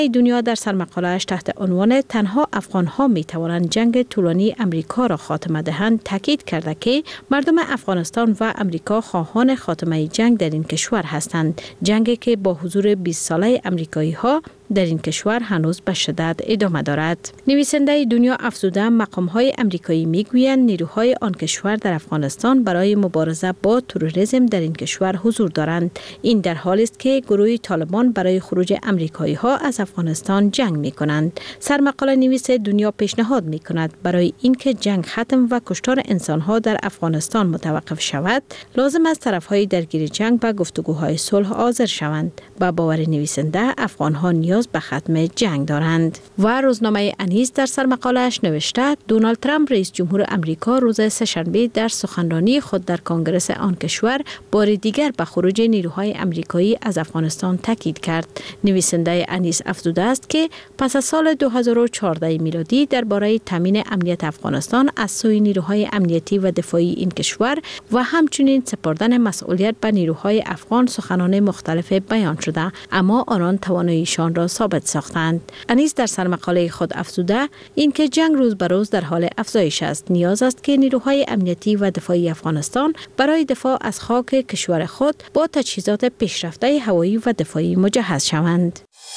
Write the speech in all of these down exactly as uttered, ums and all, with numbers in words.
دنیا در سرمقاله‌اش تحت عنوان تنها افغان‌ها می‌توانند جنگ طولانی امریکا را خاتمه دهند تاکید کرده که مردم افغانستان و امریکا خواهان خاتمه جنگ در این کشور هستند، جنگی که با حضور بیست ساله امریکایی‌ها در این کشور هنوز به شدت ادامه دارد. نویسنده دنیا افزوده مقام‌های امریکایی می‌گویند نیروهای آن کشور در افغانستان برای مبارزه با تروریسم در این کشور حضور دارند. این در حالی است که گروه طالبان برای خروج امریکایی‌ها از افغانستان جنگ می‌کنند. سرمقاله نویس دنیا پیشنهاد می‌کند برای اینکه جنگ ختم و کشتار انسان‌ها در افغانستان متوقف شود، لازم است طرف‌های درگیر جنگ به گفتگوهای صلح حاضر شوند. با باور نویسنده افغان‌ها نیاز به ختم جنگ دارند. و روزنامه انیس در سرمقاله‌اش نوشته دونالد ترامپ رئیس جمهور امریکا روز سه‌شنبه در سخنرانی خود در کنگره آن کشور بار دیگر به خروج نیروهای امریکایی از افغانستان تاکید کرد. نویسنده انیس افزوده است که پس از سال دو هزار و چهارده میلادی درباره تامین امنیت افغانستان از سوی نیروهای امنیتی و دفاعی این کشور و همچنین سپردن مسئولیت به نیروهای افغان سخنان مختلف بیان شده، اما آنان تواناییشان را ثابت ساختند. انیس در سرمقاله خود افزوده اینکه جنگ روز به روز در حال افزایش است، نیاز است که نیروهای امنیتی و دفاعی افغانستان برای دفاع از خاک کشور خود با تجهیزات پیشرفته هوایی و دفاعی مجهز شوند.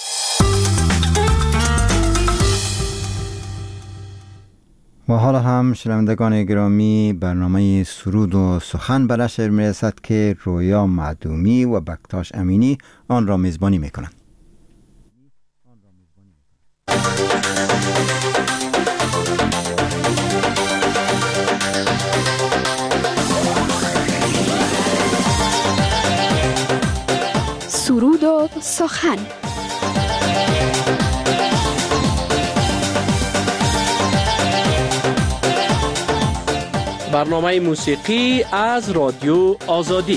و حالا هم شنوندگان گرامی برنامه سرود و سخن به نشر میرسد که رویا معدومی و بکتاش امینی آن را میزبانی میکنند. سرود و سخن. برنامه موسیقی از رادیو آزادی.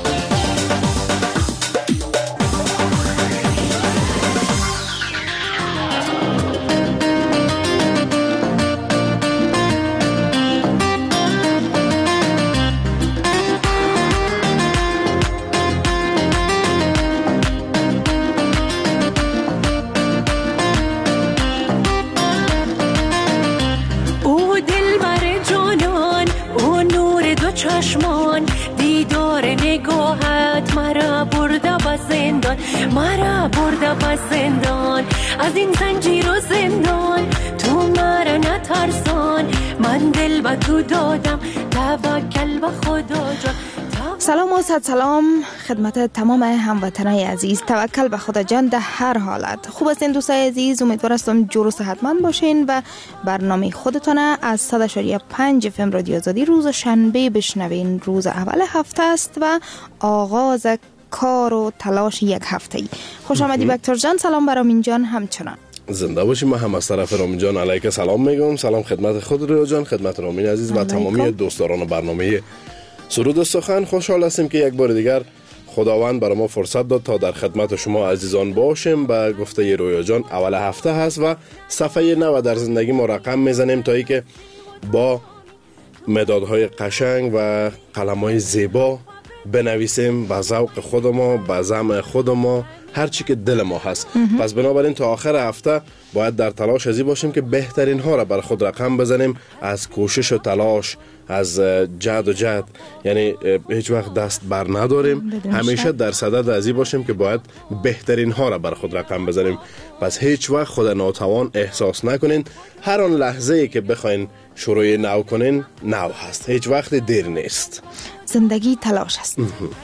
چشمان دیدار نگاهت مرا برده به زندان، مرا برده به زندان، از این زنجیر و زندان تو مرا نترسان، من دل به تو دادم توکل به خدا جان. سلام و صد سلام خدمت تمام هموطنای عزیز. توکل به خدا جان در هر حالت. خوب هستین دوستای عزیز؟ امیدوار هستم جور و صحتمند باشین و برنامه خودتون از صد و پنج اف ام رادیو آزادی روز شنبه بشنوین. روز اول هفته است و آغاز کار و تلاش یک هفته ای. خوش آمدی بکتر جان. سلام بر رامین جان همچنان. زنده باشیم. من هم از طرف رامین جان علیک سلام میگم. سلام خدمت خود رویا جان، خدمت رامین عزیز و تمامی دوستداران برنامه سرود و سخن. خوشحال هستیم که یک بار دیگر خداوند برای ما فرصت داد تا در خدمت شما عزیزان باشیم. به گفته رویا جان اول هفته هست و صفحه نو در زندگی ما رقم میزنیم تا ای که با مدادهای قشنگ و قلمهای زیبا بنویسیم به ذوق خود ما، به زعم خود ما، هر چی که دل ما هست. پس بنابراین تا آخر هفته باید در تلاش ازی باشیم که بهترین ها را بر خود رقم بزنیم، از کوشش و تلاش، از جد و جد، یعنی هیچ وقت دست بر نداریم، همیشه در صدد ازی باشیم که باید بهترین ها را بر خود رقم بزنیم. پس هیچ وقت خود ناتوان احساس نکنین. هر آن لحظه ای که بخواین شروع نو کنین نو هست، هیچ وقت دیر نیست. زندگی تلاش است.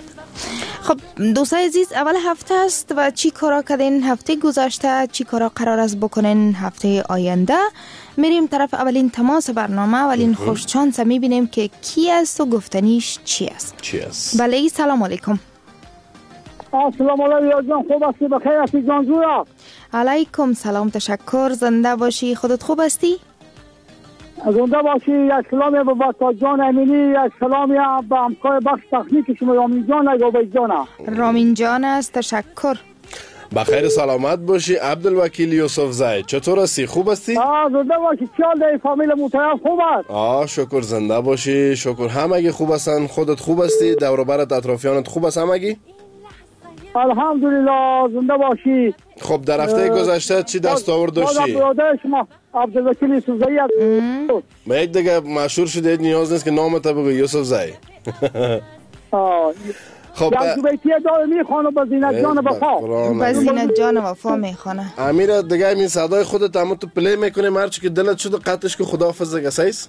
خب دوستای عزیز، اول هفته است و چی کارا کردین هفته گذشته، چی کارا قرار است بکنین هفته آینده؟ میریم طرف اولین تماس برنامه. اولین خوش چانس میبینیم که کی است و گفتنیش چی است. چی است؟ بله سلام علیکم. سلام علیکم جان، خوب هستی؟ بخیر هستی جان جورا؟ علیکم سلام، تشکر. زنده باشی. خودت خوب هستی؟ زنده باشی. یک سلامی به بکتاش جان امینی، یک سلامی به همکار بخش تکنیک شما رامین جان عبید جان. رامین جان است، تشکر. بخیر سلامت باشی. عبدالوکیل یوسف زید، چطور هستی؟ خوب هستی؟ آه زنده باشی. چیال در فامیل محترم خوب است؟ آه شکر. زنده باشی. شکر. همگی خوب هستن. خودت خوب هستی؟ دور و برت اطرافیانت خوب است همگی؟ الحمدلله زنده باشی. خب در هفته گذشته چی دستاورد داشتی؟ برادر شما عبدالوکیل یوسفزایی هست. ما یک دیگه مشهور شده نیاز نیست که نامت بگو یوسفزایی. خب یک بیتی داره میخوانه به زینت جان وفا. به زینت جان وفا میخوانه. امیر دیگه این صدای خودت هم تو پلی میکنه مرچی که دلت شده قطعش که خداحافظ دیگه سیس؟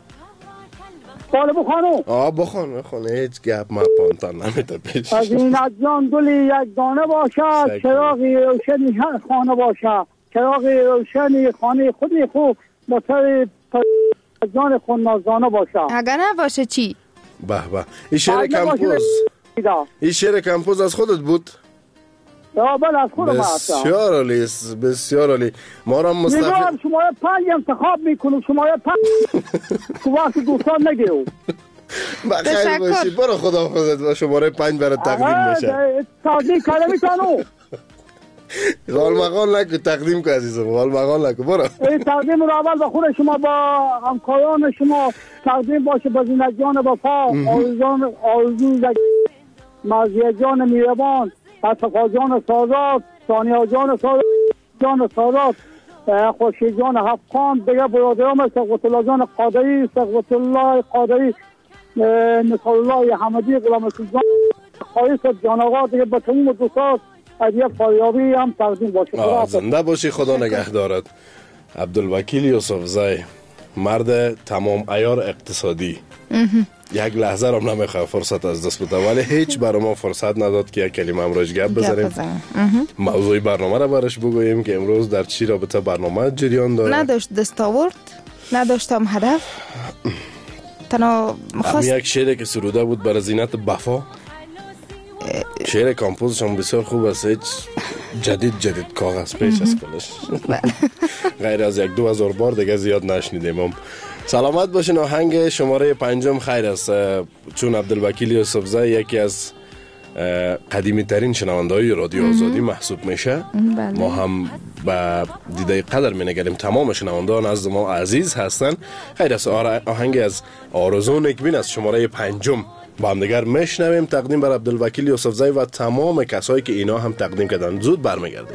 بله بخوانو. آه بخوان بخوان هیچ گپ ما پانتان نمیده پیش. از زینت جان دلی یک دانه باشد، چراغی روشنی خانه باشد، چراغی روشنی خانه خودی خوب با سر جان خود نازدانه باشد. اگر نباشه چی؟ به به این شعر کمپوز این شعر کمپوز از خودت بود؟ یا بله از خودم هستم. بسیار عالی بسیار عالی. ما را مستفید میگم شما پنج انتخاب میکنم، شما پنج تو وقت دوستان نگیرو. بخیر باشی برو خداحافظت و شماره پنج برای تقدیم بشه. تقدیم کنه میتونو غال مغال نکو تقدیم که عزیزم غال مغال نکو برو. این تقدیم رو اول بخور شما با همکاران شما تقدیم باشه به زینت جان وفا، آرزوان آرزو مرضیه جان میربان، صفا جان سادات، ثانیه جان سادات، جان سادات، خورشید جان حفقان، دیگه برادرام سقوط الله جان قادری، سقوط الله قادری، نصار الله حمدی، غلام سلطان خایص جان آقا، دیگه به تمام دوستان هدیه فاریابی هم تقدیم باشه. زنده باشی خدا نگهدارت. عبدالوکیل یوسفزای مرد تمام عیار اقتصادی. یک لحظه هم نمیخواه فرصت از دست بده ولی هیچ برای ما فرصت نداد که یک کلمه امروز گپ بزنیم. موضوع برنامه را برش بگوییم که امروز در چی رابطه برنامه جریان داره. نداشت دستاورد، نداشتم هدف. تنها مخواست یک شعری که سروده بود برای زینت وفا. شعر کامپوزش هم بسیار خوب است، هیچ جدید جدید کاغذ پیش از کلش. غیر از یک دو هزار بار دیگه زیاد نشنیدیم هم. سلامت باشین. آهنگ شماره پنجم خیر است چون عبدالوکیل یوسفزای یکی از قدیمی ترین شنونده های رادیو آزادی محسوب میشه. بله. ما هم به دیده قدر می نگریم تمام شنوندگان از ما عزیز هستن. خیر است آهنگ از آرزو نکبین از شماره پنجم با هم دیگر میشنویم. تقدیم بر عبدالوکیل یوسفزای و تمام کسایی که اینا هم تقدیم کردن. زود برمیگردیم.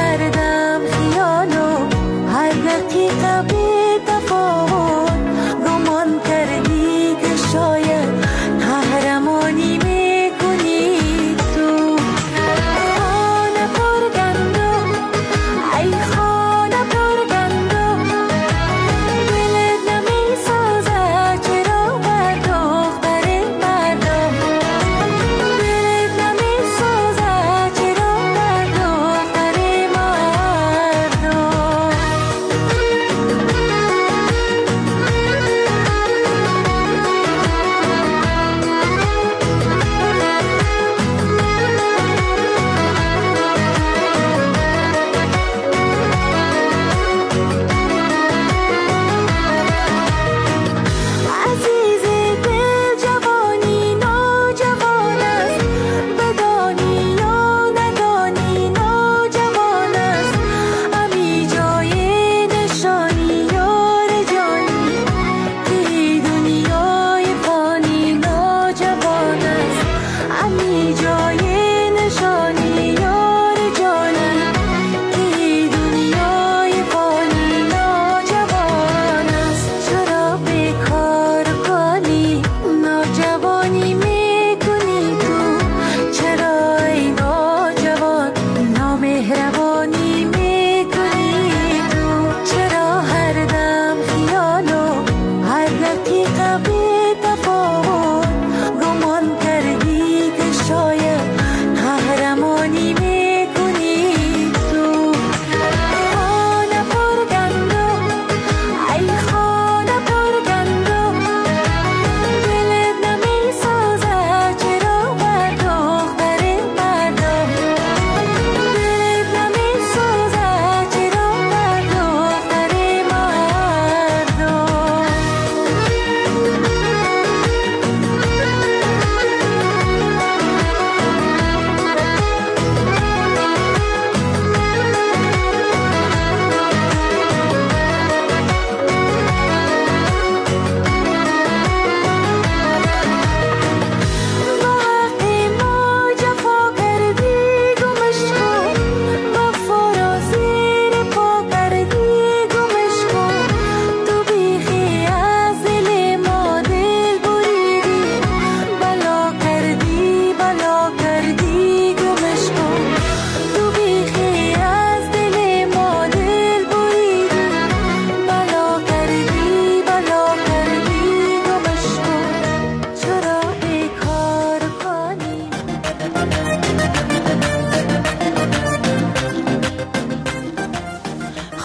Go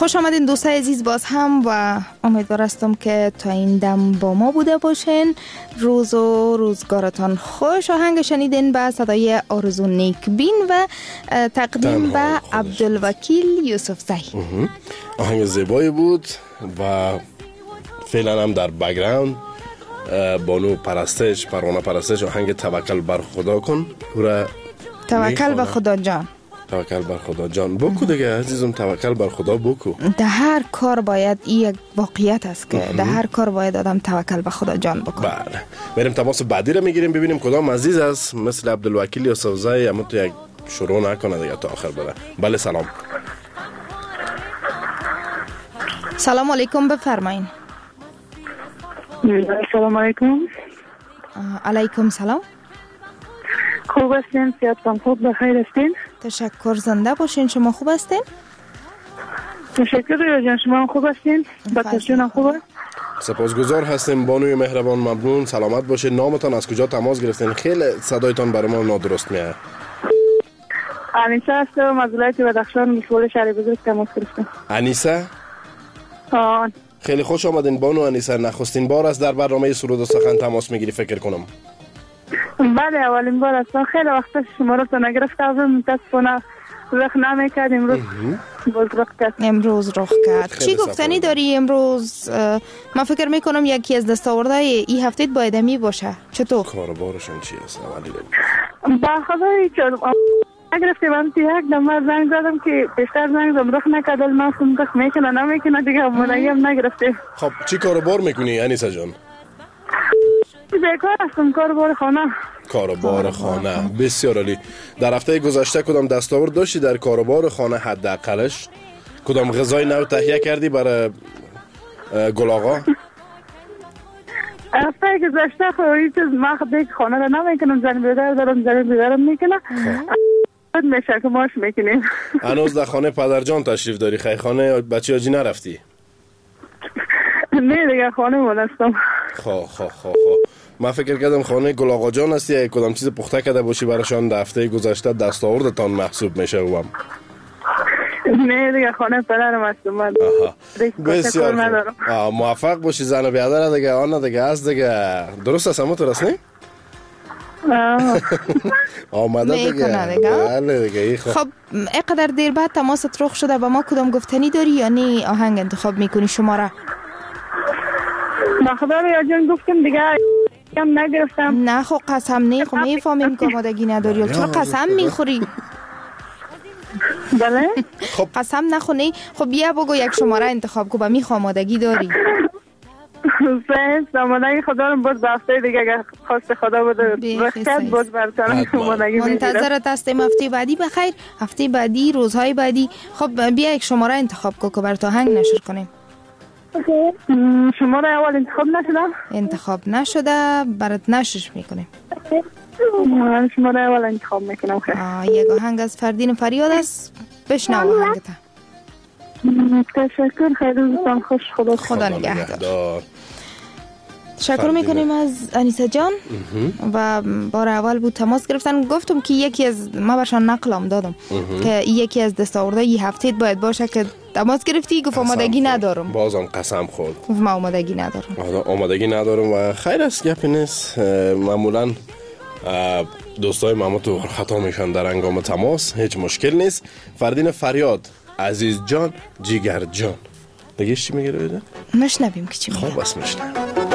خوش آمدین دوستای عزیز باز هم و امیدوار هستم که تا این دم با ما بوده باشین. روز و روزگارتان خوش. آهنگ شنیدین به صدای آرزو نیکبین و تقدیم به عبدالوکیل یوسفزی. آهنگ زیبایی بود و فعلا هم در بک‌گراند بانو پرستش پروانه پرستش آهنگ توکل بر خدا کن توکل به خدا جان توکل بر خدا جان بکو دیگه عزیزم، توکل بر خدا بکو. در هر کار باید این یک واقعیت است که در هر کار باید آدم توکل به خدا جان بکنه. بله بریم تماس بعدی رو میگیریم ببینیم کدام عزیز است مثل عبدالوکیل یوسفزی اما تو یک شروع نکنه دیگه تا آخر بره. بله سلام. سلام علیکم بفرمایین. سلام علیکم. علیکم سلام. خوب هستین؟ صحتتان خوب بخیر هستین؟ تشکر زنده باشین. شما خوب هستین؟ تشکر رویا جان، شما خوب هستین؟ بچه‌تون خوبه؟ سپاسگزار هستیم بانوی مهربان، ممنون، سلامت باشین. نامتان از کجا تماس گرفتین؟ خیلی صدایتان برای ما نادرست میاد. انیسه هستم از ولایت بدخشان مسئول شهر بزرگ تماس گرفتم. انیسه؟ آه. خیلی خوش آمدین بانو انیسه. نخستین بار است در برنامه سرود و سخن تماس میگیری فکر کنم. بله اولین بار است. خیلی وقت شما رو تا نگرفتم متاسفانه رخ نمیکرد. امروز باز رخ کرد. امروز رخ کرد. چی گفتنی داری امروز؟ من فکر میکنم یکی از دستاوردهای این هفته باید می باشه. چطور؟ کاربارشون چی است؟ اولی با خدای چون نگرفتیم من تی یک دمار زنگ زدم که بیشتر زنگ زدم رخ نکرد. من سمتخ میکنه نمیکنه دیگه همونایی هم نگرفتیم. خب چی کاربار میکنی انیسه جان؟ بیکار هستم، کاربار خانه. کاربار خانه بسیار عالی. در هفته گذشته کدام دستاورد داشتی در کاربار خانه؟ حداقلش کدام غذای نو تهیه کردی برای گل آقا؟ هفته گذشته خواهی چیز ما خود خانه را نمیکنم، زن بیدار دارم زن بیدارم میکنم خود میشه که ماش میکنیم. هنوز در خانه پدرجان تشریف داری؟ خیلی خانه بچه آجی نرفتی؟ نه دیگه خانه من هستم. خواه خواه خواه من فکر کردم خانه گل آقا جان هستی یا کدام چیز پخته کرده باشی براشان در هفته گذشته دستاوردتان محسوب میشه هم. نه دیگه خانه پدرم هستم من. بسیار خوب. موفق باشی زن و بیادر دیگه. آن دیگه از دیگه درست است همون تو رست نی؟ آمده دیگه. بله دیگه. خب اینقدر دیر بعد تماست رخ شده با ما کدام گفتنی داری یا نه آهنگ انتخاب میکنی شماره؟ مخدار یا جان گفتم دیگه هم نگرفتم. نه خب قسم نه خب میفهمیم که آمادگی نداری. چرا قسم میخوری؟ بله خب قسم نخونی. خب بیا بگو یک شماره انتخاب کو با می آمادگی داری. سنس آمادگی خدا رو باز هفته دیگه اگر خواست خدا بوده رخصت باز برسن آمادگی میگیرم. منتظرت هستیم هفته بعدی. بخیر هفته بعدی روزهای بعدی. خب بیا یک شماره انتخاب کو که بر تو هنگ نشر کنیم. شماره اول انتخاب نشده؟ انتخاب نشده برات نشرش میکنیم. شماره اول انتخاب میکنم. خیلی یک آهنگ از فردین فریاد است. بشنو آهنگتا. تشکر. خیلی روزتان خوش. خدا خدا نگهدار. تشکر میکنیم از انیسه جان و بار اول بود تماس گرفتن. گفتم که یکی از ما برشان نقلام دادم که یکی از دستاورده این هفته باید باشه که تماس گرفتی گفت آمادگی ندارم. بازم قسم خورد ما آمادگی ندارم. آمادگی ندارم و خیر است گپی نیست. معمولا دوستای ما تو خطا میشن در هنگام تماس. هیچ مشکل نیست. فردین فریاد عزیز جان جیگر جان دیگه چی میگه رو بده؟ مشنویم که چی میگه. خب بس مشنویم.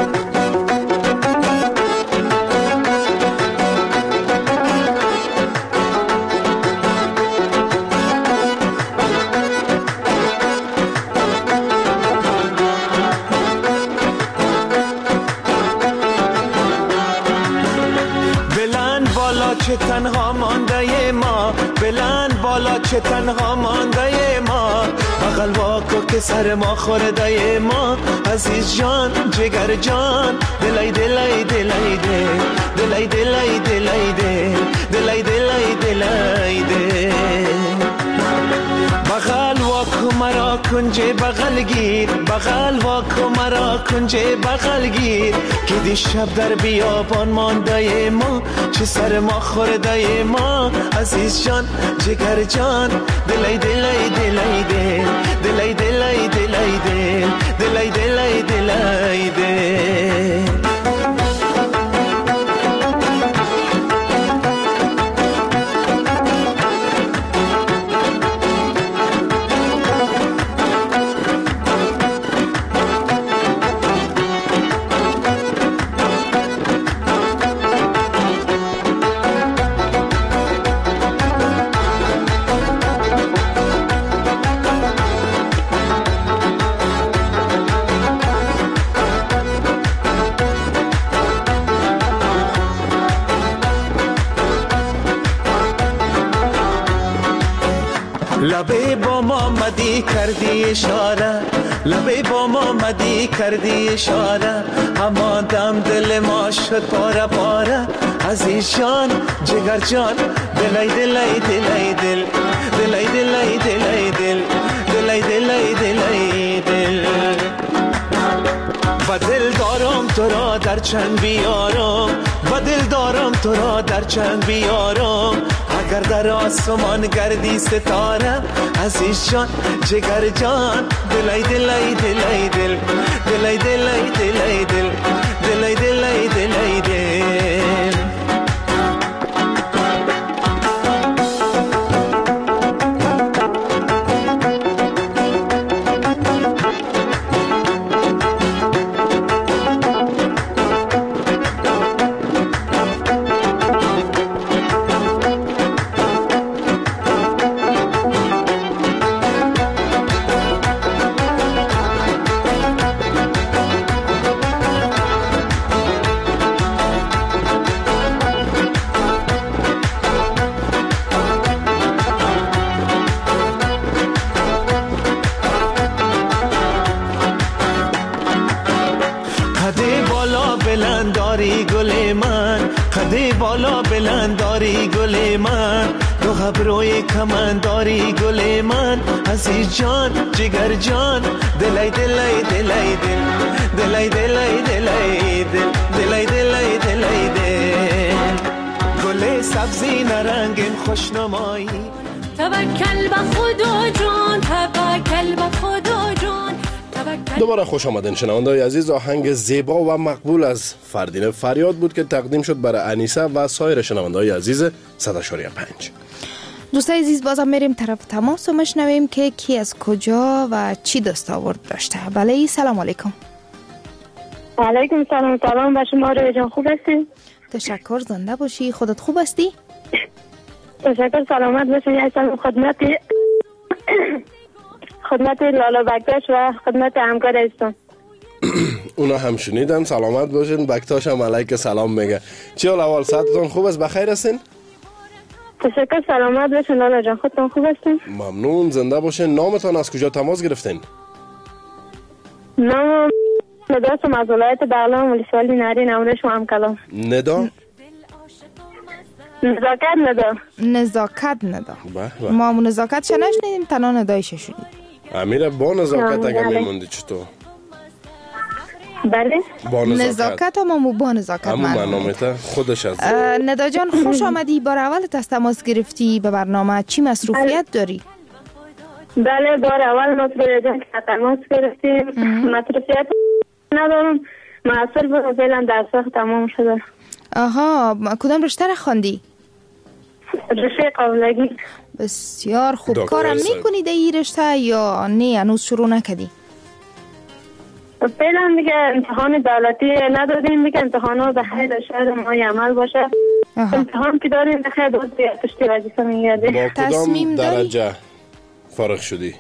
چه تنها مانده ما بلند بالا چه تنها مانده ما بغل واکو که سر ما خورده ما عزیز جان جگر جان دلای دلای دلای ده دلای دلای دلای ده دلای دلای دلای ده بغل واکو مرا کنج بغل گیر، بغل واکو مرا کنج بغل گیر. که دیشب در بیابان مانده ما، چه سر ما خورده ما. عزیز جان جگر جان، دلی دلی دلی دل، دلی دلی دلی دل، دلی دلی دلی دل. لبه با ما مدی کردی اشاره، لبه با ما مدی کردی اشاره. همان دم دل ما شد پاره پاره. عزیز جان جگر جان، دلی دلی دلی دل، دلی دلی دلی دل، دلی دلی دلی دل. و دل دارم تو را در چنگ بیارم، و دل دارم تو را در چنگ بیارم. اگر در آسمان گردی ستاره، عزیز جان جگر جان، دلی دلی دلی دل، دلی دلی دلی دل، دلی دلی دلی دل. بلنداری گل من، قد بالا بلنداری گل من. دو ابروی کمنداری گل من. عزیز جان جگر جان، دلی دلی دلی دل، دلی دلی دلی دل، دلی دلی دلی دل. گل سبزی نرنگین خوشنمایی. توکل به خدا جان، توکل به خدا جان. دوباره خوش آمدین شنونده‌های عزیز. آهنگ زیبا و مقبول از فردین فریاد بود که تقدیم شد برای انیسه و سایر شنونده‌های عزیز صد و پنج. دوستای عزیز بازم میریم طرف تماس و مشنویم که کی از کجا و چی دستاورد داشته. بله سلام علیکم. علیکم سلام. سلام به شما روی جان، خوب هستی؟ تشکر، زنده باشی. خودت خوب هستی؟ تشکر، سلامت باشی. یک سلام خدمت خدمت لالا بکتاش و خدمت همکار هستم. اونا هم شنیدن. سلامت باشین. بکتاش هم علیک سلام میگه. چی حال اول؟ ساعتتون خوب است؟ بخیر هستین؟ تشکر، سلامت باشین لالا جان. خودتون خوب هستین؟ ممنون، زنده باشین. نامتان از کجا تماس گرفتین؟ نام نداستم از ولایت بغلان، ولسوالی نرین، امرش و همکلام. ندا؟ نزاکت ندا. نزاکت ندا. ما نزاکت شنه شنیدیم، تنها ندایش شنیدیم. امیره با نزاکت اگر میموندی چطور؟ بله با نزاکت. نزاکت هم با نزاکت همون برنامه خودش از ندا جان خوش آمدی. بار اولت از تماس گرفتی به برنامه. چی مصروفیت داری؟ بله بار اول مصروفیت جان که تماس گرفتیم. مصروفیت ندارم. محصول بود فعلا درس تمام شده. آها، کدام رشته را خواندی؟ رشته قابلگی. بسیار خوب. کارم میکنی در این رشته یا نه هنوز شروع نکردی؟ فعلا دیگه امتحان دولتی ندادیم، دیگه امتحانا به خیر شهر ما عمل باشه. آها. امتحان که داریم به خیر دوست پشتی وظیفه میگردیم. با کدام درجه فارغ شدی؟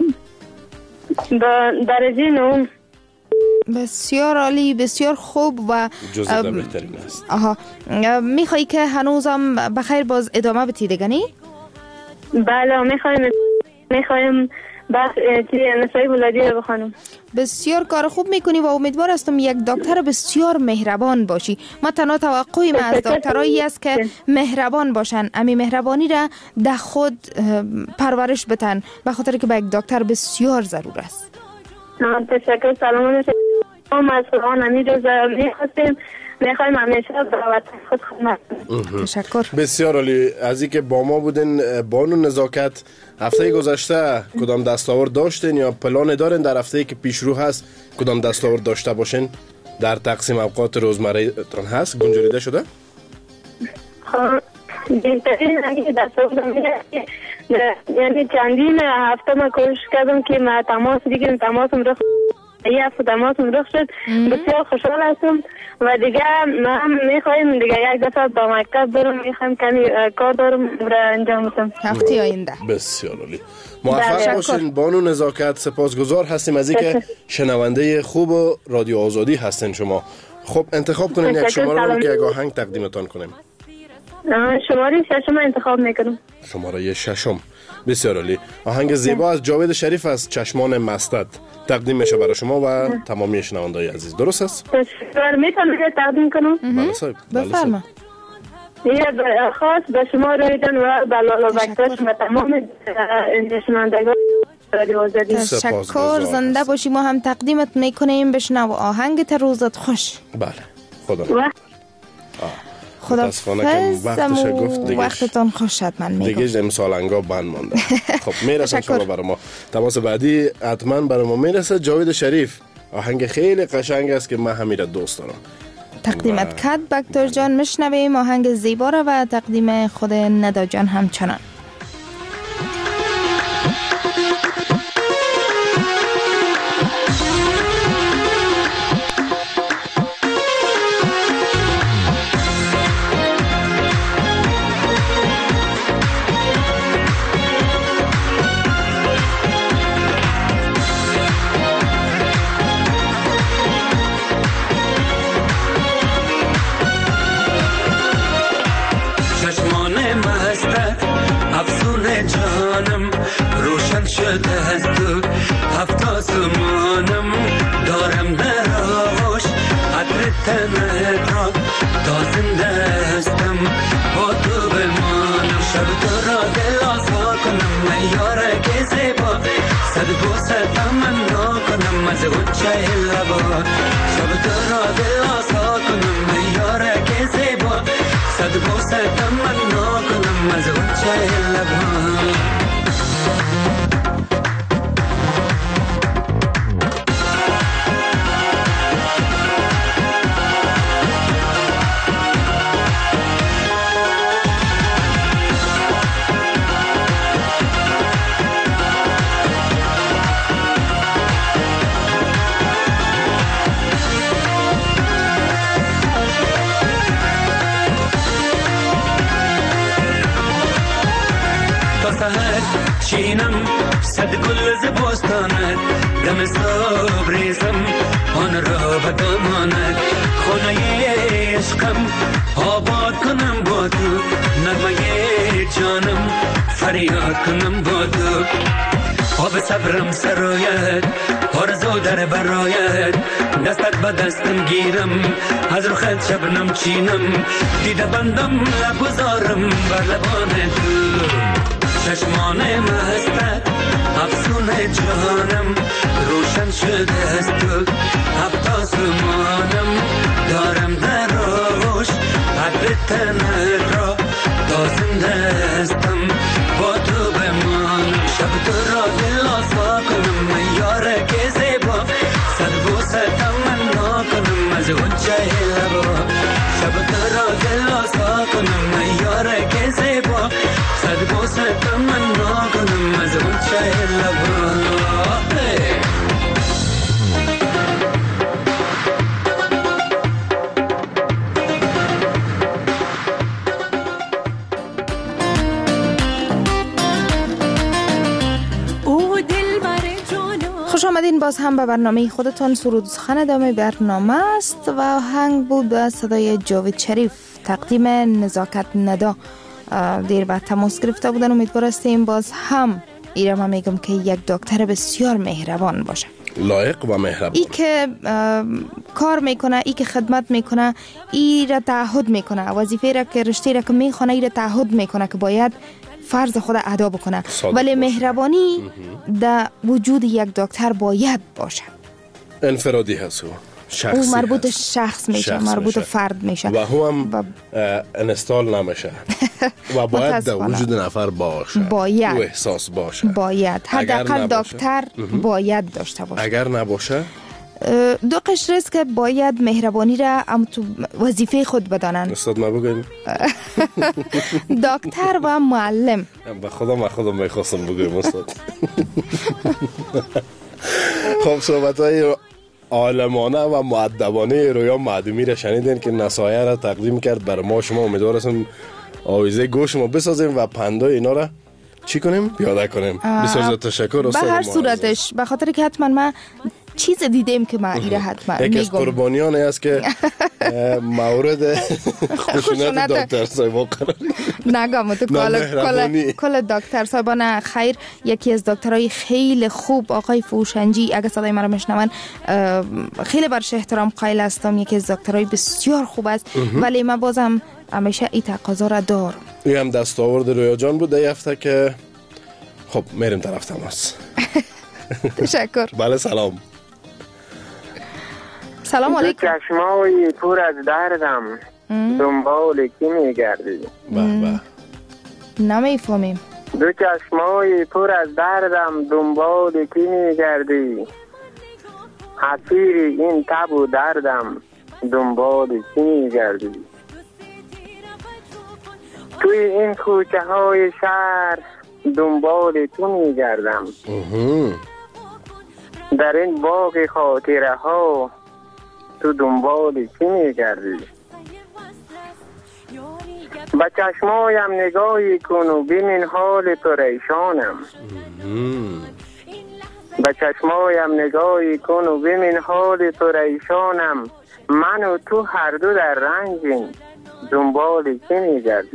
با درجه نهم. بسیار عالی، بسیار خوب و جزء بهترین است. آها، میخوایی که هنوزم بخیر باز ادامه بدی دیگه نی؟ بله میخوایم میخوایم بس چیزی نسایی ولادی رو بخونم. بسیار کار خوب میکنی و امیدوار هستم یک دکتر بسیار مهربان باشی. ما تنها توقعی ما از دکترایی است که مهربان باشن، امی مهربانی را در خود پرورش بتن، به خاطر که به یک دکتر بسیار ضرور است. تشکر. سلام ما از قرآن امیر رضا می‌خواستیم میخوایم همیشه دعوت خود خدمت. تشکر. بسیار عالی. از اینکه با ما بودین بانو نزاکت، هفته گذشته کدام دستاورد داشتین یا پلان دارین در هفته‌ای که پیش رو هست کدام دستاورد داشته باشین در تقسیم اوقات روزمره تان هست گنجانیده شده؟ خب بهترین اگه دستاورد میره یعنی چندین هفته ما کوشش کردم که ما تماس بگیریم، تماسم رخ یه هفته تماسم رخ شد. بسیار خوشحال هستم و دیگه ما هم میخوایم دیگه یک دفعه با مکتب برم، میخوایم کمی کار دارم را انجام بدم هفته آینده. بسیار عالی. موفق باشین بانو نزاکت. سپاسگزار هستیم از اینکه شنونده خوب رادیو آزادی هستین شما. خب انتخاب کنین یک شماره رو که یک آهنگ تقدیمتان کنیم. شماره ششم انتخاب میکنم. شماره ششم. بسیار عالی. آهنگ زیبا از جاوید شریف از چشمان مستت تقدیم میشه برای شما و تمامی شنونده‌های عزیز. درست است؟ تشکر. میتونم تقدیم کنم؟ بله صاحب. بفرما. یه خاص به شما رایدن و بلال و بکتاش و تمام شنوندگان رادیو آزادی. تشکر. زنده باشی. ما هم تقدیمت میکنیم. بشنو آهنگت روزت خوش. بله. خدا. خدا فزم وقتتون خوش شد. من میگم دیگه امسال انگا بند مانده. خب میرسه شما برای ما. تماس بعدی حتما برای ما میرسه. جاوید شریف آهنگ خیلی قشنگ است که من همیشه دوست دارم. تقدیمت کد بکتر جان. میشنویم آهنگ زیبا را و تقدیم خود ندا جان همچنان. شده از تو هفت آسمانم دارم در آغوش عطر تنت را تا زنده هستم با تو بمانم. شب تو را دل آزار کنم من یاره که زیبا صد بوسه تمنا کنم از غنچه لبا. شب تو را دل آزار کنم من یاره که زیبا صد بوسه تمنا کنم از غنچه لبا. چینم صد گل ز بستانت دم صبریزم آن را به دامانت خانه عشقم آباد کنم با تو نغمه جانم فریاد کنم با تو. آب صبرم سرایت آرزو در برایت دستت به دستم گیرم از رخت شبنم چینم دیده بندم لب گذارم بر لبان تو. چشمان مستت افسون جانم روشن شده از تو هفت آسمانم دارم در آغوش عطر تنت را تا زنده هستم با تو بمانم. شب تو را دل آزار کنم من یاره که زیبا صد بوسه تمنا کنم از غنچه لبا. شب تو را دل آزار کنم من یاره که زیبا صد بوسه تمنا کنم از غنچه لبا. خوش آمدین باز هم به برنامه خودتان. سرود سخن ادامه برنامه است و آهنگ بود به صدای جاوید شریف تقدیم نزاکت ندا. دیر بعد تماس گرفته بودن. امیدوار هستیم باز هم ایرم هم میگم که یک دکتر بسیار مهربان باشه. لایق و مهربان. ای که کار میکنه، ای که خدمت میکنه، ای را تعهد میکنه، وظیفه را که رشته را که میخونه ای را تعهد میکنه که باید فرض خود ادا بکنه. ولی مهربانی در وجود یک دکتر باید باشه. انفرادی هست او، شخصی او مربوط هست. شخص میشه، شخص مربوط میشه. فرد میشه و هو هم و انستال نمیشه و باید در وجود نفر باشه، باید او احساس باشه، باید حداقل نباشه. دکتر باید داشته باشه. اگر نباشه دو قشر است که باید مهربانی را هم تو وظیفه خود بدانن. استاد ما بگویم دکتر و معلم. به خدا ما خودم میخواستم بگویم استاد. خب صحبت های عالمانه و مؤدبانه رویا معدومی را شنیدین که نصایح را تقدیم کرد برای ما. شما امیدوار هستم آویزه گوش ما بسازیم و پندای اینا را چی کنیم؟ پیاده کنیم. بسیار زیاد تشکر استاد. به هر صورتش به خاطر که حتما ما چیز دیدیم که ما ایره حتما میگم. یکی از قربانیان است که مورد خشونت دکتر صاحب قرار نگم تو کل کل دکتر صاحبان خیر. یکی از دکترای خیلی خوب آقای فوشنجی، اگه صدای مرا میشنون، خیلی برش احترام قائل هستم. یکی از دکترای بسیار خوب است ولی من بازم همیشه این تقاضا را دارم. این هم دستاورد رویا جان بود در هفته که خب میریم طرف تماس. تشکر. بله سلام. سلام علیکم. چشمای پر از دردم دنبال کی میگردی؟ به به. نمیفهمیم. دو چشمای پر از دردم دنبال کی میگردی؟ حسیر این تب و دردم دنبال کی میگردی؟ توی این کوچه های شهر دنبال تو میگردم. در این باغ خاطره ها تو دنبال کی میگردی؟ با چشمایم نگاهی کن و ببین حال پریشانم. با چشمایم نگاهی کن و ببین حال پریشانم. من و تو هر دو در رنجیم دنبال کی میگردی؟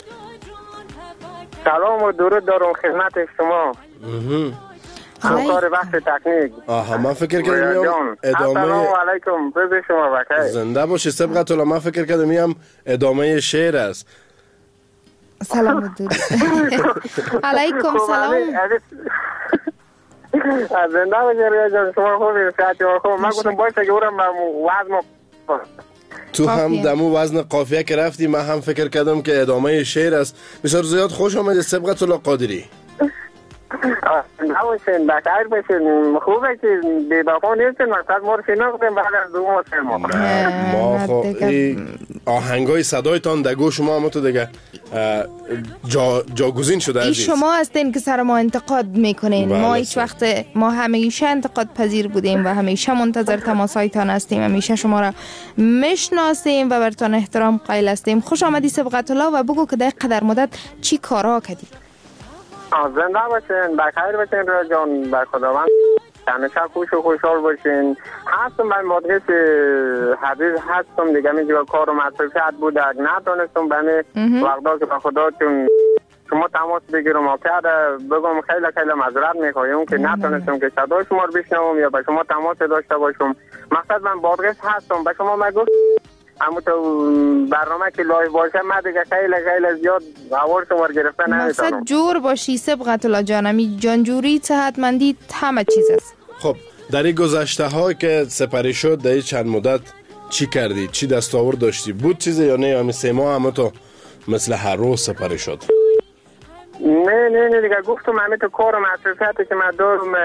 سلام و درود دارم خدمت شما همکار وقت تکنیک. آها من فکر کردم میام ادامه. السلام علیکم. روز شما بخیر. زنده باشی سبقت الله. من فکر کردم میام ادامه شعر است. سلام و درود. علیکم سلام. زنده باشی رویا جان. شما خوبی؟ صحت شما خوب؟ من گفتم باشه که اورم وزن تو هم دمو وزن قافیه که رفتی من هم فکر کردم که ادامه شعر است. بسیار زیاد خوش آمدید سبقت الله قادری. نباشین بخیر باشین. خوبه که بیباقا نیستین مقصد ما رو شناختیم بعد از دو ماه سه ماه ما خب آهنگای صدایتان در گوش ما هم تو دیگه جا جاگزین شده عزیز. شما هستین که سر ما انتقاد میکنین. ما هیچ وقت ما همیشه انتقاد پذیر بودیم و همیشه منتظر تماسایتان هستیم. همیشه شما را میشناسیم و برتان احترام قائل هستیم. خوش آمدی سبقت الله و بگو که در قدر مدت چی کارا کردی؟ زنده باشین بخیر باشین رویا جان. بر خداوند همیشه خوش و خوشحال باشین. هستم من مدرس حدیث هستم دیگه. میگه کار و مصرفیت بود اگه نتونستم به وقتا که به خدا چون شما تماس بگیرم و کرده بگم خیلی خیلی معذرت میخوایم که نتونستم که صدای شما رو بشنوم یا به شما تماس داشته باشم. مقصد من مدرس هستم. به شما میگم اما تو برنامه که لایو باشه من دیگه خیلی خیلی زیاد هوار شما رو گرفته نمیتونم. مقصد جور باشی سبقت الله جانمی. جانجوری صحتمندی همه چیز است. خب در این گذشته ها که سپری شد در این چند مدت چی کردی؟ چی دستاورد داشتی؟ بود چیزی یا نه؟ همین سه ماه همه تو مثل هر روز سپری شد؟ نه نه نه دیگه گفتم همه تو کار و مصرفیتی که من دارم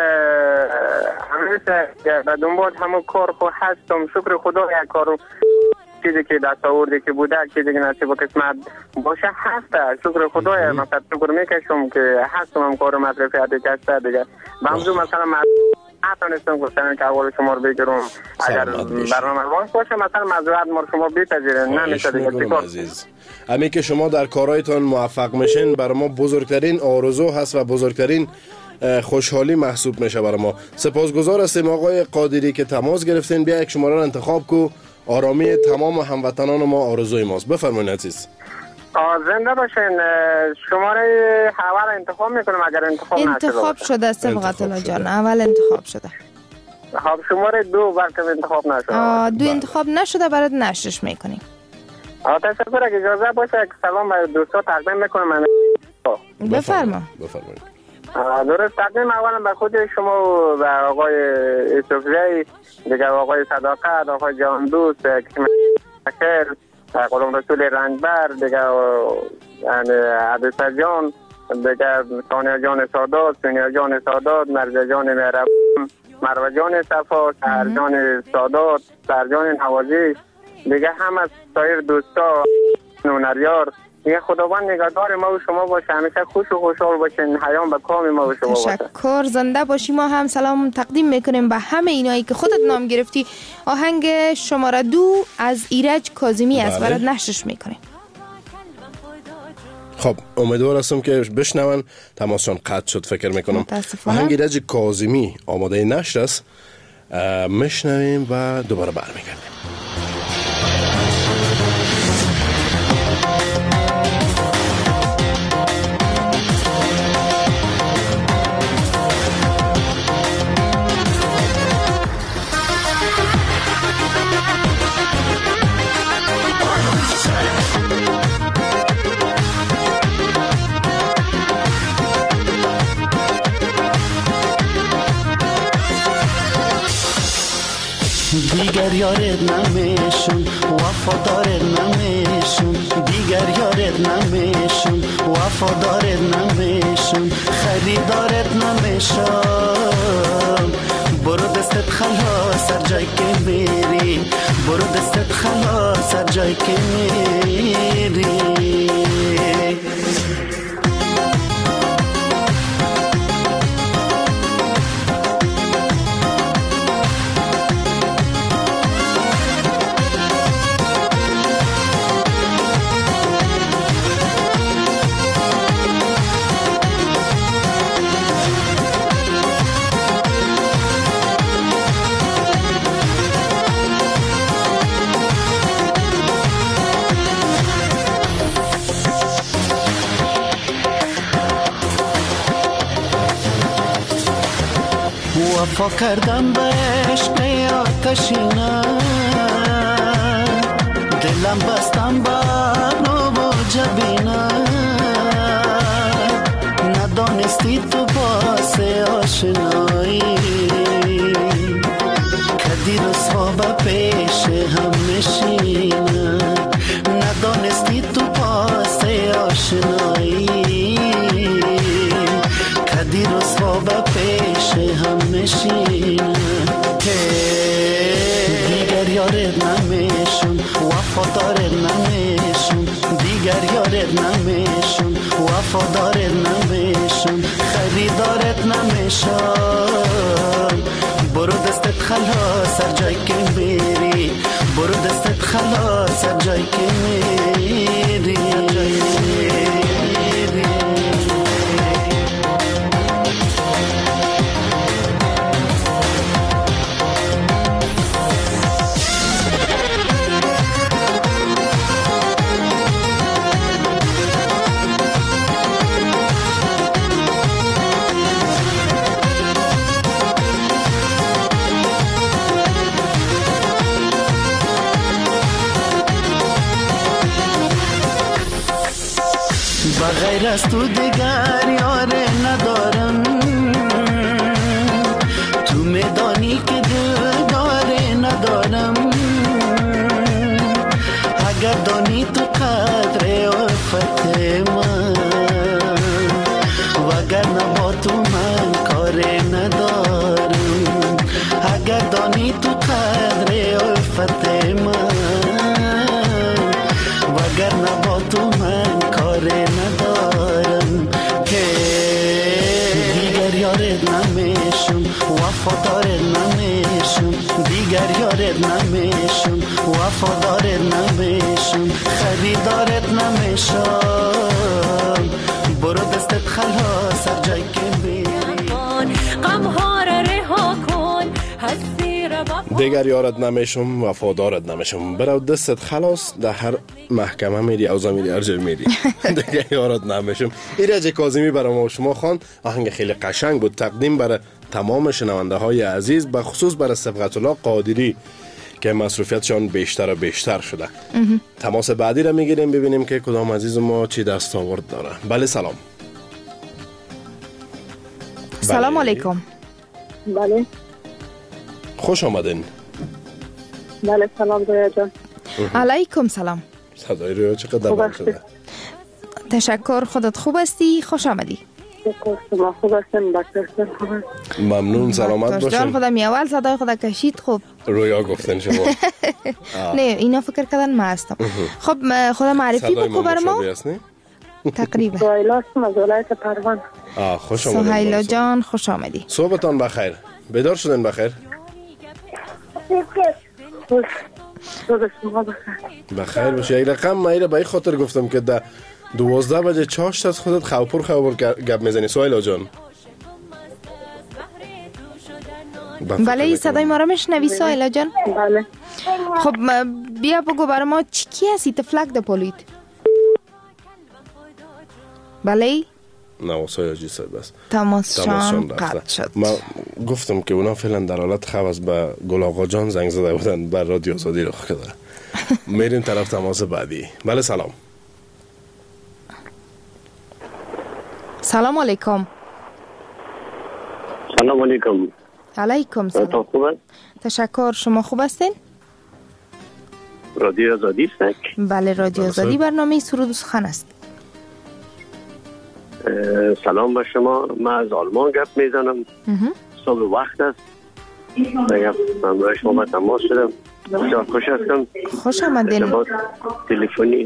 همیشه به دنبال همون کار خود هستم. شکر خدا یک کارو چیزی که دست آورده که بوده چیزی که نصیب و قسمت باشه هسته. شکر خدا مثلا شکر میکشم که هستم هم کار و مصرفیتی که هسته دیگه. به همزو مثلا من نتونستم گفتن که اول شما رو بگیرم. اگر برنامه باش باشه مثلا مذارت ما شما بی‌پذیرین نمیشه دیگه چیکار. همین که شما در کارهایتان موفق میشین برای ما بزرگترین آرزو هست و بزرگترین خوشحالی محسوب میشه برای ما. سپاسگزار هستیم آقای قادری که تماس گرفتین. بیا یک شماره رو انتخاب کو. آرامی تمام هموطنان ما آرزوی ماست. بفرمایید عزیز. زنده باشین. شماره اول انتخاب میکنم اگر انتخاب نشده انتخاب شده سبقت الله جان. اول انتخاب شده. خب شماره دو بلکه انتخاب نشده. دو انتخاب نشده برات نشرش میکنیم. آه تشکر. اگه اجازه باشه که سلام به دوستا تقدیم میکنم. من بفرما. بفرمایید. درست. تقدیم اولا به خود شما و به آقای یوسفزی، دیگه آقای صداقت، آقای جان دوست، خیر، قلم رسول رنجبر، دیگه یعنی عبدالسر جان، دیگه ثانیه جان سادات، سونیا جان سادات، مرزا جان مهربان، مروه جان صفا، سهر جان سادات، سهر جان نوازی، دیگه هم از سایر دوستا نونریار، دیگه خداوند نگهدار ما و شما باشه، همیشه خوش و خوشحال باشین، حیام به کام ما و شما باشه. تشکر. زنده باشی. ما هم سلام تقدیم میکنیم به همه اینایی که خودت نام گرفتی. آهنگ شماره دو از ایرج کاظمی است، برات نشرش میکنیم. خب امیدوار هستم که بشنون. تماسشان قطع شد فکر میکنم. آهنگ ایرج کاظمی آماده نشر است، میشنویم و دوباره برمیگردیم. دیگر یارت نمیشون، وفادارت نمیشون، دیگر یارت نمیشون، وفادارت نمیشون، خریدارت نمیشون. برو دستت خلاص هر جای که میری، برو دستت خلاص هر جای که میری. وفا کردم به عشق آتشینه، دلم بستم بر رو و جبینه، ندانستی تو باس آشنایی کدی رسوا به پیش هم نشینه، ندانستی تو باس آشنایی کدی رسوا به پیش هم نشینه. دیگر یارت نمیشون، وفادارت نمیشون، دیگر یارت نمیشون، وفادارت نمیشون، خریدارت نمیشون. برو دستت خلاص هر جای که میری، برو دستت خلاص هر جای که میری. بغیر از تو دیگر یاره ندارم، تو میدانی که دل داره ندارم. اگر دانی تو قدر عفت من، وگر نبا تو من کار ندارم. اگر دانی تو قدر عفت من، وگر نبا تو من کار ندارم. که دیگر یارت نمیشم، وفادارت نمیشم، دیگر یارت نمیشم، وفادارت نمیشم، خریدارت نمیشم. برو دستت خلاص هر جای که بیری، غم ها را رها کن، دیگر یارت نمیشم، وفادارت نمیشم. برو دستت خلاص، در هر محکمه میری، اوضاع میری، هر جای میری. دیگر یارت نمیشم. ایرج کاظمی برای ما و شما خوان. آهنگ خیلی قشنگ بود، تقدیم برای تمام شنونده های عزیز، به خصوص برای صبغت الله قادری که مصروفیتشان بیشتر و بیشتر شده. تماس بعدی را میگیریم ببینیم که کدام عزیز ما چی دستاورد داره. بله سلام. سلام علیکم. بله خوش آمدین. بله سلام رویا جان. علیکم سلام. صدای رویا چقدر بلند شده. تشکر، خودت خوب هستی؟ خوش آمدی. شما خوب هستین؟ دکتر خوب هست؟ ممنون، سلامت باشین. جان خدا میاول صدای خدا کشید. خوب رویا گفتن شما. نه اینا فکر کردن ما هستم. خب خدا معرفی بکو بر ما. تقریبا سهیلا هستم از ولایت پروان. آه خوش آمدید. سهیلا جان خوش آمدی. صبحتان بخیر. بیدار شدین بخیر؟ بخیر باشه. یک رقم ما ایره به این خاطر گفتم که در دوازده بجه چاشت از خودت خوپر خوپر گپ میزنی سهیلا جان. بله صدای ما را میشنوی سهیلا جان؟ بله. خب بیا بگو برای ما چی هستی تفلک ده پولید؟ بله؟ نه سهیلا جی سر بس تماسشان قطع شد. ما گفتم که اونا فعلا در حالت خواست به گل آقا جان زنگ زده بودن بر رادیو آزادی رخ کرده. میریم طرف تماس بعدی. بله سلام. سلام علیکم. سلام علیکم. علیکم سلام. خوبه؟ تشکر، شما خوب هستین؟ رادیو آزادی است؟ بله رادیو آزادی، برنامه سرود و سخن است. سلام به شما، من از آلمان گپ میزنم. صبح وقت است. من همراه شما به تماس شدم. بسیار خوش هستم. خوش آمدین. تلفنی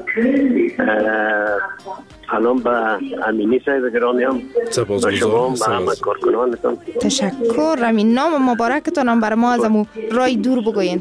سلام به امینی صاحب گرامی هم به شما به همه کارکنانتان. تشکر. امین نام مبارکتان هم برای ما از امو رای دور بگوین.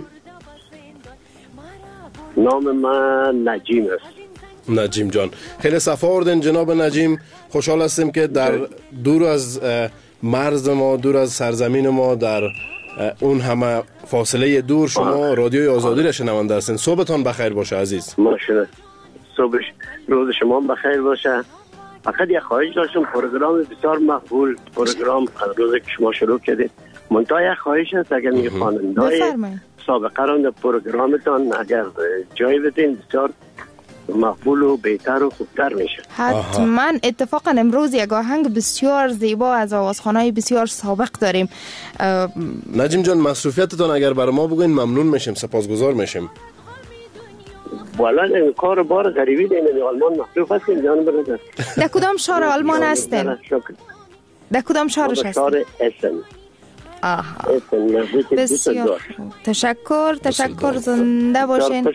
نام من نجیم است. نجیم جان خیلی صفا آوردین جناب نجیم. خوشحال هستیم که در دور از مرز ما، دور از سرزمین ما، در اون همه فاصله دور شما رادیوی آزادی را شنونده هستین. صبحتان بخیر باشه عزیز. ماشاءالله. صبح روز شما بخیر باشه. فقط یک خواهش داشتم، پروگرام بسیار مقبول پروگرام از روز که شما شروع کردید. منتها یک خواهش است اگر می خواننده‌های سابقه را در پروگرامتان اگر جای بدین بسیار مقبول و بهتر و خوبتر میشه. حتما. اتفاقا امروز یک آهنگ بسیار زیبا از آوازخوان‌های بسیار سابق داریم. نجیم جان مصروفیتتان اگر برای ما بگوین ممنون میشیم، سپاسگزار میشیم. والا این کار بار غریبی دین آلمان مصروف هستین جان برادر. در کدام شهر آلمان هستین؟ در کدام شهرش هستین؟ شهر اسن. آها. بسیار تشکر. تشکر، زنده باشین.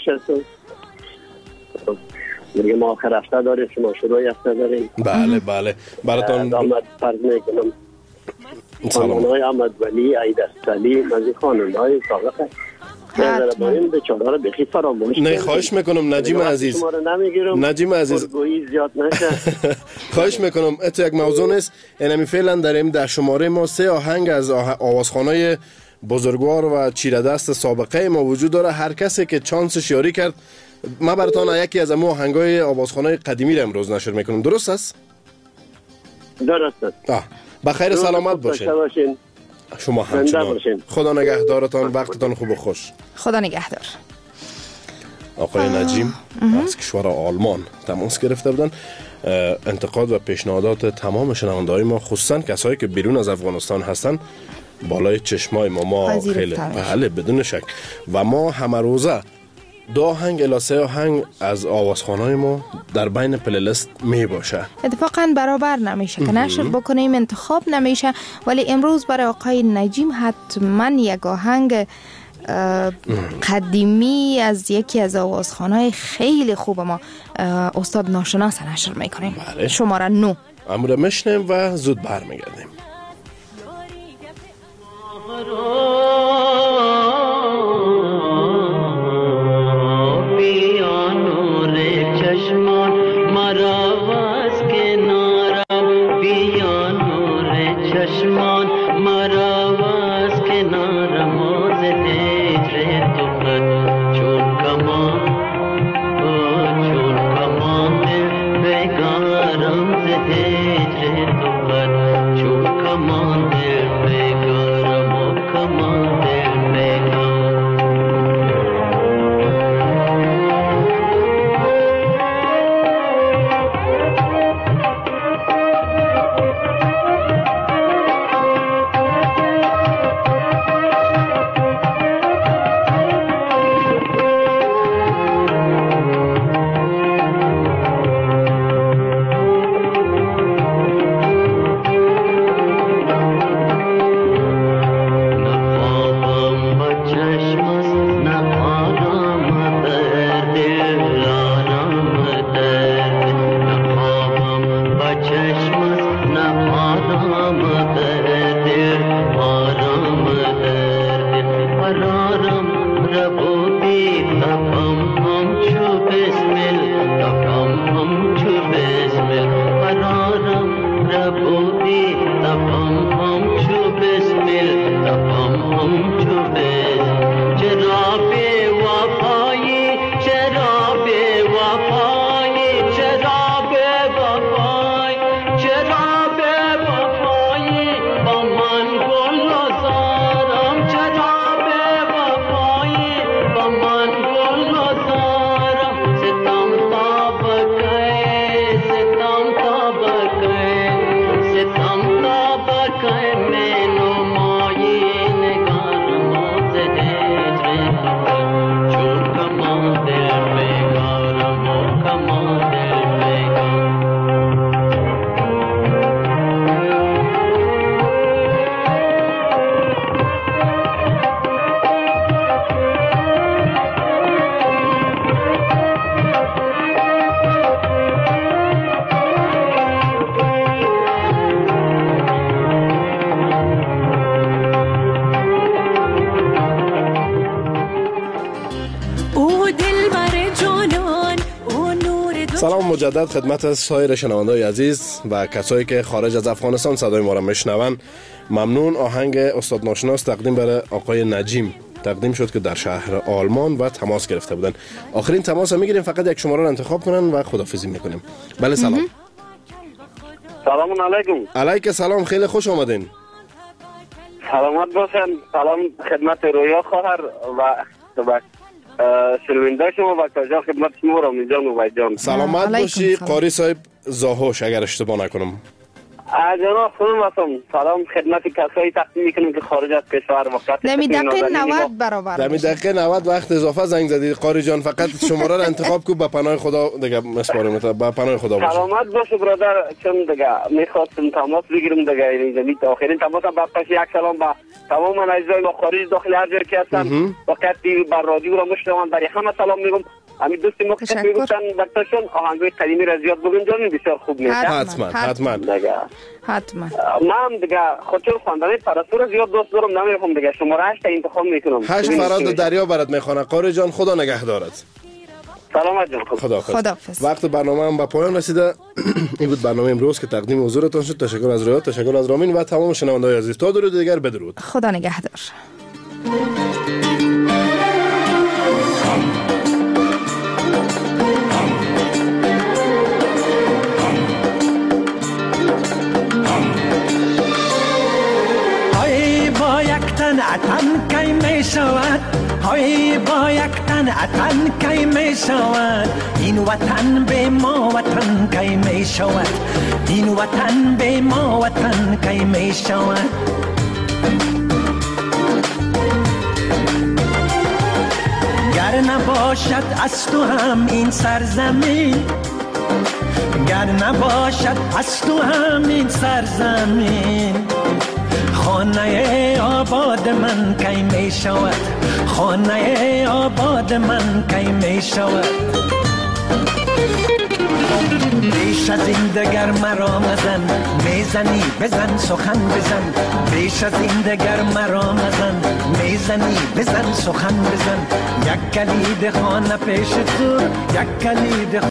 میگه ما آخر هفته داریم، شما شروع هفته داریم. بله بله براتون آمد فرض میکنم خانم‌های احمد ولی ایدرسلی مزی خانم‌های سابقه نظر با این بیچاره رو بخی فراموش. نه خواهش میکنم نجیم عزیز. نجیم عزیز زیاد نشه. خواهش میکنم اتو یک موضوع نیست. اینمی فعلا داریم در شماره ما سه آهنگ از آوازخوان‌های بزرگوار و چیره دست سابقه ما وجود داره. هر کسی که چانسش یاری کرد ما براتون یکی از امو آهنگای آوازخوان‌های قدیمی را امروز نشر میکنم. درست است؟ درست است. آه. بخیر سلامت باشین. شما همچنان. خدا نگهدارتان. وقتتان خوب و خوش. خدا نگهدار. آقای نجیم از کشور آلمان تماس گرفته بودن. انتقاد و پیشنهادات تمام شنونده‌های ما خصوصا کسایی که بیرون از افغانستان هستن بالای چشمای ما ما خیلی بله بدون شک و ما همه روزه دو آهنگ الی سه آهنگ از آوازخوان‌های ما در بین پلیلیست می باشه. اتفاقا برابر نمیشه که نشر بکنیم، انتخاب نمیشه، ولی امروز برای آقای نجیم حتما یک آهنگ قدیمی از یکی از آوازخوان‌های خیلی خوب ما استاد ناشناس نشر میکنیم. بله. شماره نو امروز میشنیم و زود برمیگردیم. Come on there. سلام مجدد خدمت سایر شنوندگان عزیز و کسایی که خارج از افغانستان صدای ما را میشنوند. ممنون. آهنگ استاد ناشناس تقدیم برای آقای نجیم تقدیم شد که در شهر آلمان و تماس گرفته بودن. آخرین تماس میگیریم، فقط یک شماره رو انتخاب کنن و خداحافظی میکنیم. بله سلام. سلام علیکم. علیک سلام، خیلی خوش آمدین. سلامت باشن. سلام خدمت رویا خواهر و شنونده شما و کجا خدمت شما رامی جان و وید جان. سلامت باشی قاری صاحب زاهوش اگر اشتباه نکنم. جناب خانم هستم. سلام خدمت کسایی تقدیم میکنم که خارج از کشور وقت دمی دقیقه نود برابر دمی دقیقه نود وقت اضافه زنگ زدید قاری جان. فقط شماره رو انتخاب کو، به پناه خدا دیگه مسپارم، به پناه خدا باشه. سلامت باشه برادر. چون دیگه میخواستم تماس بگیرم دیگه، یعنی آخرین تماس هم بعدش یک سلام به تمام عزیزای ما خارج داخل هر جای که هستن وقتی بر رادیو را میشنون برای همه سلام میگم. همین دوستی ما که میگفتن وقتشون آهنگای قدیمی را زیاد بگنجونیم بسیار خوب میشه. حتما حتما حتما. من دیگه خودم خواندن پرستو را زیاد دوست دارم، نمیخوام دیگه شماره هشت انتخاب میکنم. هشت فراد دریا برات میخونه. قاری جان خدا نگهدارت. سلامت جان. خداحافظ. خداحافظ. وقت برنامه هم به پایان رسیده. این بود برنامه امروز که تقدیم حضورتان شد. تشکر از رویا، تشکر از رامین و تمام شنوندگان عزیز. تا درود دیگر بدرود. خدا نگهدار. اتن کی می شود، های با یک تن اتن کی می شود، این وطن به ما وطن کی می شود، این وطن به ما وطن کی می شود. گر نباشد از تو هم این سرزمین، گر نباشد از تو هم این سرزمین، خانه آباد من کی می شود، خانه آباد من کی می شود. بیش از این دگر مرا مزن، میزنی بزن سخن بزن، بیش از این دگر مرا مزن، میزنی بزن سخن بزن. یک کلید خانه پیش تو، یک کلید